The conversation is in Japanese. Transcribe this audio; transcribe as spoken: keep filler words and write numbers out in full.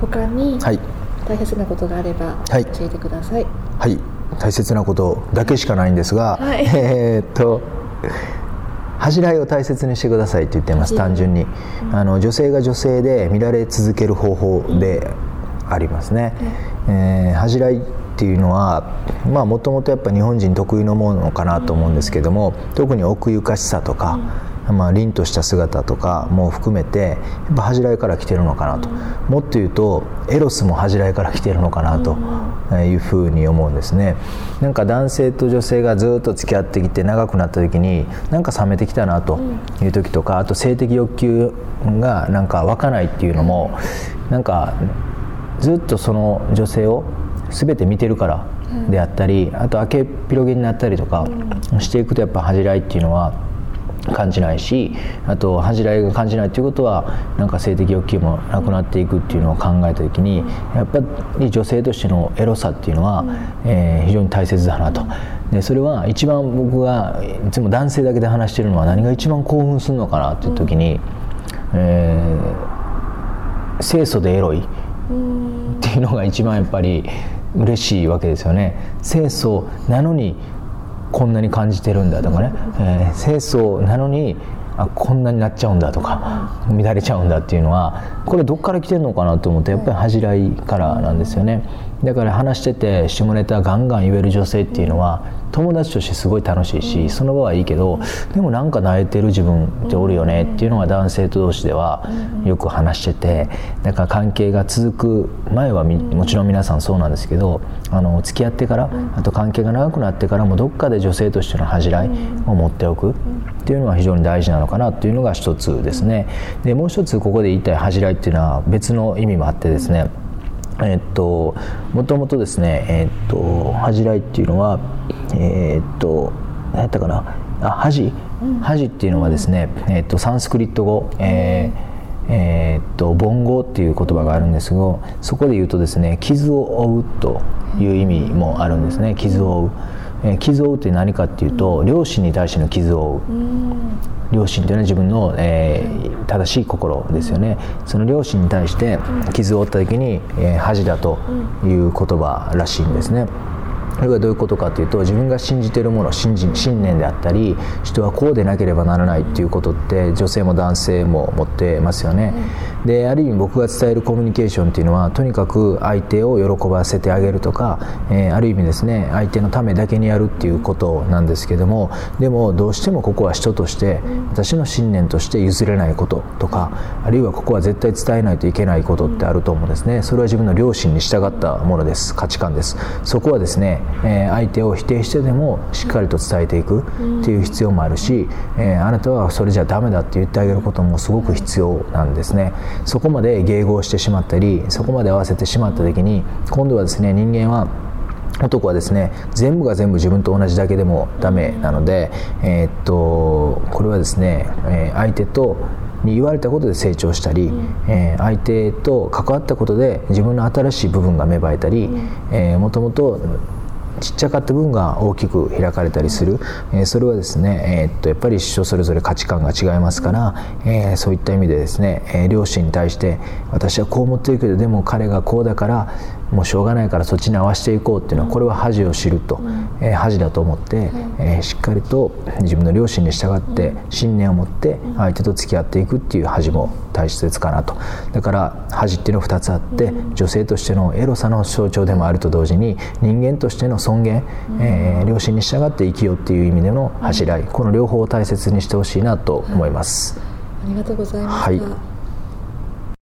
他にはい大切なことがあればはい教えてください。 はい、大切なことだけしかないんですが、 はい、 えー、っと恥じらいを大切にしてくださいと言っています。単純に、うん、あの女性が女性で見られ続ける方法でありますね、うんえー、恥じらいっていうのはもともとやっぱ日本人特有のものかなと思うんですけども、特に奥ゆかしさとか、うんまあ、凛とした姿とかも含めてやっぱ恥じらいから来てるのかなと、うん、もっと言うとエロスも恥じらいから来てるのかなというふうに思うんですね。なんか男性と女性がずっと付き合ってきて長くなった時になんか冷めてきたなという時とか、あと性的欲求がなんか湧かないっていうのもなんかずっとその女性を全て見てるからであったり、あと明けっぴろげになったりとかしていくとやっぱ恥じらいっていうのは感じないし、あと恥じらいが感じないということはなんか性的欲求もなくなっていくっていうのを考えた時に、やっぱり女性としてのエロさっていうのは、えー、非常に大切だなと。でそれは一番僕がいつも男性だけで話してるのは何が一番興奮するのかなっていう時に、えー、清楚でエロいっていうのが一番やっぱり嬉しいわけですよね。清楚なのにこんなに感じてるんだとかね、えー、清楚なのにあこんなになっちゃうんだとか乱れちゃうんだっていうのはこれどっから来てるのかなと思ってやっぱり恥じらいからなんですよね。だから話してて下ネタガンガン言える女性っていうのは友達としてすごい楽しいしその場はいいけど、でもなんか慣れてる自分っておるよねっていうのが男性と同士ではよく話してて、だから関係が続く前はもちろん皆さんそうなんですけど、あの付き合ってからあと関係が長くなってからもどっかで女性としての恥じらいを持っておくっていうのは非常に大事なのかなっていうのが一つですね。でもう一つここで言いたい恥じらいっていうのは別の意味もあってですね、えっともともとですね、えっと恥じらいっていうのはえっと何やったかなあ恥恥っていうのはですね、えっとサンスクリット語、えーえー、っと梵語っていう言葉があるんですが、そこで言うとですね傷を負うという意味もあるんですね。傷を負う、えー、傷を負うって何かっていうと良心に対しての傷を負う。良心というのは自分の、えー、正しい心ですよね。その良心に対して傷を負った時に、えー、恥だという言葉らしいんですね。これはどういうことかというと、自分が信じているもの、信じ信念であったり、人はこうでなければならないっていうことって女性も男性も持ってますよね。である意味僕が伝えるコミュニケーションっていうのはとにかく相手を喜ばせてあげるとか、えー、ある意味ですね相手のためだけにやるっていうことなんですけども、でもどうしてもここは人として私の信念として譲れないこととか、あるいはここは絶対伝えないといけないことってあると思うんですね。それは自分の良心に従ったものです。価値観です。そこはですね、えー、相手を否定してでもしっかりと伝えていくっていう必要もあるし、えー、あなたはそれじゃダメだって言ってあげることもすごく必要なんですね。そこまで迎合してしまったりそこまで合わせてしまった時に今度はですね人間は男はですね全部が全部自分と同じだけでもダメなので、えー、っとこれはですね、えー、相手とに言われたことで成長したり、えー、相手と関わったことで自分の新しい部分が芽生えたり、えー、もともとちっちゃかった分が大きく開かれたりする、えー、それはですね、えー、っとやっぱり人それぞれ価値観が違いますから、えー、そういった意味でですね、えー、両親に対して私はこう思ってるけどでも彼がこうだからもうしょうがないからそっちに合わせていこうっていうのはこれは恥を知ると、えー、恥だと思って、えー、しっかりと自分の両親に従って信念を持って相手と付き合っていくっていう恥も大切かなと。だから恥っていうのはふたつあって、女性としてのエロさの象徴でもあると同時に人間としての尊厳、えー、両親に従って生きようっていう意味での恥じらい、この両方を大切にしてほしいなと思います。 ありがとうございました。 はい。